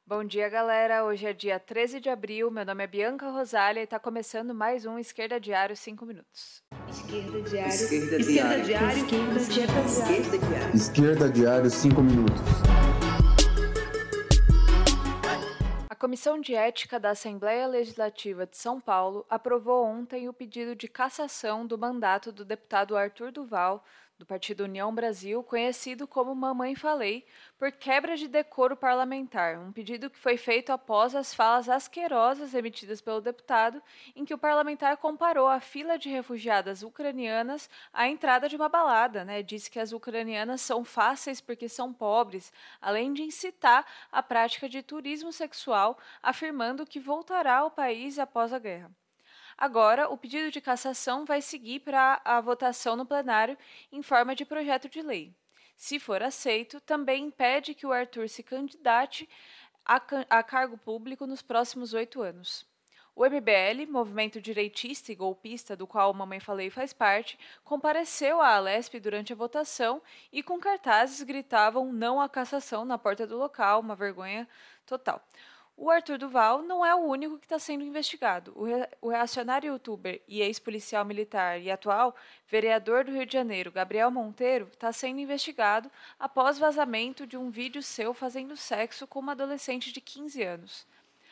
Bom dia, galera. Hoje é dia 13 de abril. Meu nome é Bianca Rosália e está começando mais um Esquerda Diário 5 minutos. Esquerda Diário. Esquerda Diário. Esquerda Diário 5 minutos. A Comissão de Ética da Assembleia Legislativa de São Paulo aprovou ontem o pedido de cassação do mandato do deputado Arthur Duval, do Partido União Brasil, conhecido como Mamãe Falei, por quebra de decoro parlamentar, um pedido que foi feito após as falas asquerosas emitidas pelo deputado, em que o parlamentar comparou a fila de refugiadas ucranianas à entrada de uma balada, Disse que as ucranianas são fáceis porque são pobres, além de incitar a prática de turismo sexual, afirmando que voltará ao país após a guerra. Agora, o pedido de cassação vai seguir para a votação no plenário em forma de projeto de lei. Se for aceito, também impede que o Arthur se candidate a cargo público nos próximos 8 anos. O MBL, movimento direitista e golpista do qual Mamãe Falei faz parte, compareceu à Alesp durante a votação e com cartazes gritavam não à cassação na porta do local, uma vergonha total. O Arthur Duval não é o único que está sendo investigado. O reacionário youtuber e ex-policial militar e atual vereador do Rio de Janeiro, Gabriel Monteiro, está sendo investigado após vazamento de um vídeo seu fazendo sexo com uma adolescente de 15 anos.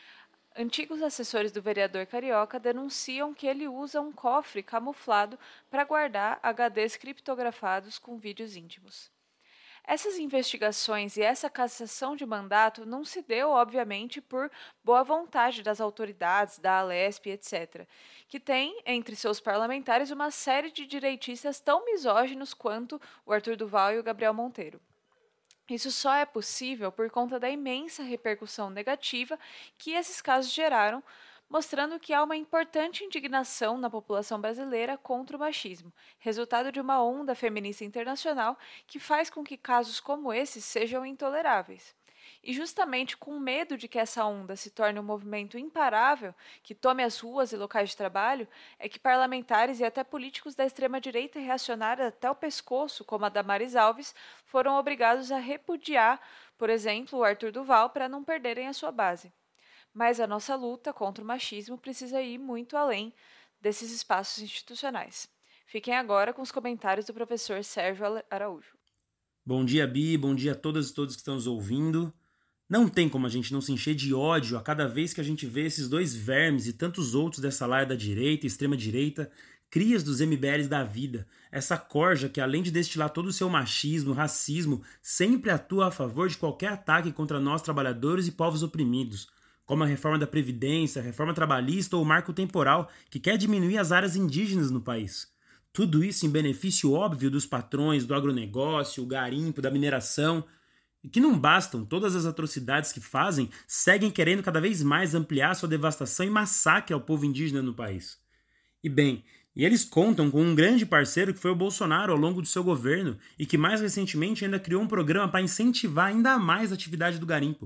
Antigos assessores do vereador carioca denunciam que ele usa um cofre camuflado para guardar HDs criptografados com vídeos íntimos. Essas investigações e essa cassação de mandato não se deu, obviamente, por boa vontade das autoridades, da Alesp, etc., que tem, entre seus parlamentares, uma série de direitistas tão misóginos quanto o Arthur Duval e o Gabriel Monteiro. Isso só é possível por conta da imensa repercussão negativa que esses casos geraram, mostrando que há uma importante indignação na população brasileira contra o machismo, resultado de uma onda feminista internacional que faz com que casos como esses sejam intoleráveis. E justamente com medo de que essa onda se torne um movimento imparável, que tome as ruas e locais de trabalho, é que parlamentares e até políticos da extrema-direita reacionária até o pescoço, como a Damares Alves, foram obrigados a repudiar, por exemplo, o Arthur Duval para não perderem a sua base. Mas a nossa luta contra o machismo precisa ir muito além desses espaços institucionais. Fiquem agora com os comentários do professor Sérgio Araújo. Bom dia, Bi, bom dia a todas e todos que estão nos ouvindo. Não tem como a gente não se encher de ódio a cada vez que a gente vê esses dois vermes e tantos outros dessa laia da direita e extrema-direita, crias dos MBLs da vida, essa corja que, além de destilar todo o seu machismo, racismo, sempre atua a favor de qualquer ataque contra nós trabalhadores e povos oprimidos, como a reforma da Previdência, a reforma trabalhista ou o marco temporal, que quer diminuir as áreas indígenas no país. Tudo isso em benefício óbvio dos patrões, do agronegócio, o garimpo, da mineração. E que não bastam, todas as atrocidades que fazem, seguem querendo cada vez mais ampliar sua devastação e massacre ao povo indígena no país. E bem, eles contam com um grande parceiro que foi o Bolsonaro ao longo do seu governo e que mais recentemente ainda criou um programa para incentivar ainda mais a atividade do garimpo.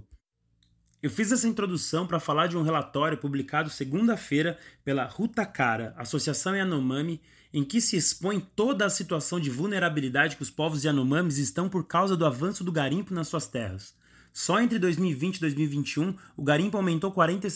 Eu fiz essa introdução para falar de um relatório publicado segunda-feira pela Rutacara, Associação Yanomami, em que se expõe toda a situação de vulnerabilidade que os povos Yanomamis estão por causa do avanço do garimpo nas suas terras. Só entre 2020 e 2021, o garimpo aumentou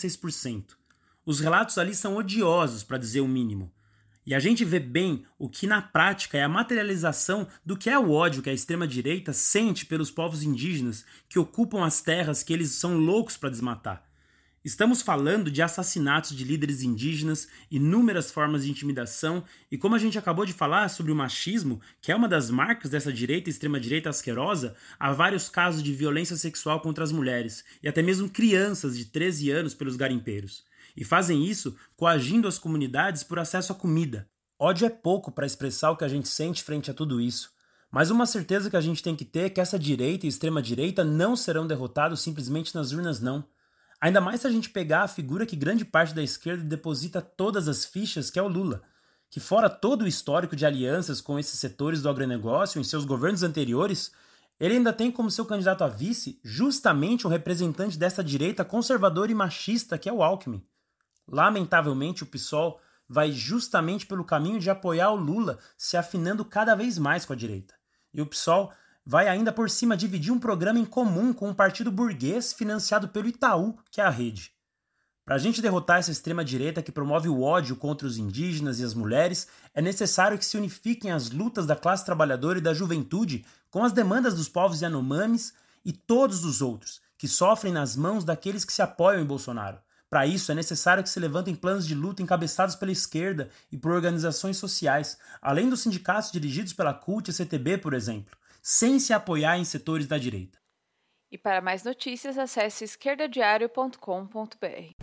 46%. Os relatos ali são odiosos, para dizer o mínimo. E a gente vê bem o que na prática é a materialização do que é o ódio que a extrema-direita sente pelos povos indígenas que ocupam as terras que eles são loucos para desmatar. Estamos falando de assassinatos de líderes indígenas, inúmeras formas de intimidação e, como a gente acabou de falar sobre o machismo, que é uma das marcas dessa direita e extrema-direita asquerosa, há vários casos de violência sexual contra as mulheres e até mesmo crianças de 13 anos pelos garimpeiros. E fazem isso coagindo as comunidades por acesso à comida. Ódio é pouco para expressar o que a gente sente frente a tudo isso. Mas uma certeza que a gente tem que ter é que essa direita e extrema-direita não serão derrotados simplesmente nas urnas, não. Ainda mais se a gente pegar a figura que grande parte da esquerda deposita todas as fichas, que é o Lula, que fora todo o histórico de alianças com esses setores do agronegócio em seus governos anteriores, ele ainda tem como seu candidato a vice justamente um representante dessa direita conservadora e machista que é o Alckmin. Lamentavelmente, o PSOL vai justamente pelo caminho de apoiar o Lula, se afinando cada vez mais com a direita. E o PSOL vai ainda por cima dividir um programa em comum com um partido burguês financiado pelo Itaú, que é a Rede. Para a gente derrotar essa extrema-direita que promove o ódio contra os indígenas e as mulheres, é necessário que se unifiquem as lutas da classe trabalhadora e da juventude com as demandas dos povos Yanomamis e todos os outros, que sofrem nas mãos daqueles que se apoiam em Bolsonaro. Para isso, é necessário que se levantem planos de luta encabeçados pela esquerda e por organizações sociais, além dos sindicatos dirigidos pela CUT e CTB, por exemplo, sem se apoiar em setores da direita. E para mais notícias, acesse esquerdadiario.com.br.